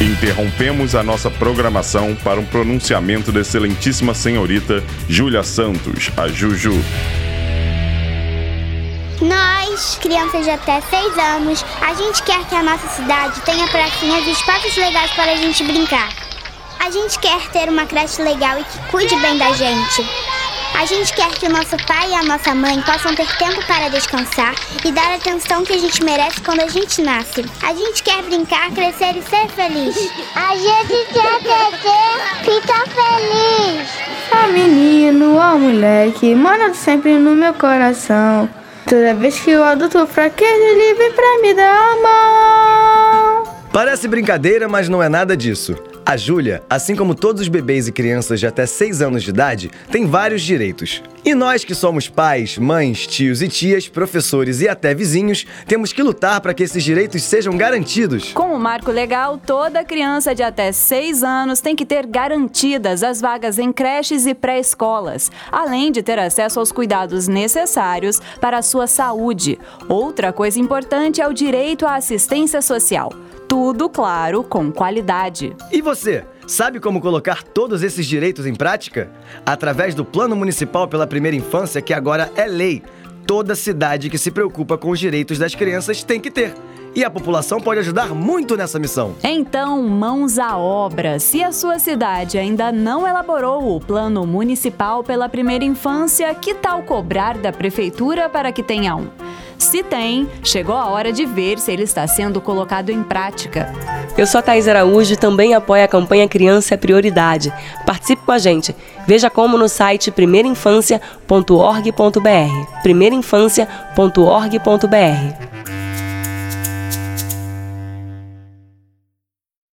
Interrompemos a nossa programação para um pronunciamento da excelentíssima senhorita Júlia Santos, a Juju. Nós, crianças de até 6 anos, a gente quer que a nossa cidade tenha pracinhas e espaços legais para a gente brincar. A gente quer ter uma creche legal e que cuide bem da gente. A gente quer que o nosso pai e a nossa mãe possam ter tempo para descansar e dar a atenção que a gente merece quando a gente nasce. A gente quer brincar, crescer e ser feliz. A gente quer crescer, ficar feliz. Ó menino, ó moleque, mora sempre no meu coração. Toda vez que o adulto fraqueja, ele vem pra me dar a mão. Parece brincadeira, mas não é nada disso. A Júlia, assim como todos os bebês e crianças de até 6 anos de idade, tem vários direitos. E nós que somos pais, mães, tios e tias, professores e até vizinhos, temos que lutar para que esses direitos sejam garantidos. Com o Marco Legal, toda criança de até 6 anos tem que ter garantidas as vagas em creches e pré-escolas, além de ter acesso aos cuidados necessários para a sua saúde. Outra coisa importante é o direito à assistência social. Tudo, claro, com qualidade. E você, sabe como colocar todos esses direitos em prática? Através do Plano Municipal pela Primeira Infância, que agora é lei. Toda cidade que se preocupa com os direitos das crianças tem que ter. E a população pode ajudar muito nessa missão. Então, mãos à obra. Se a sua cidade ainda não elaborou o Plano Municipal pela Primeira Infância, que tal cobrar da Prefeitura para que tenha um? Se tem, chegou a hora de ver se ele está sendo colocado em prática. Eu sou a Thaís Araújo e também apoio a campanha Criança é Prioridade. Participe com a gente. Veja como no site primeirainfância.org.br. primeirainfância.org.br.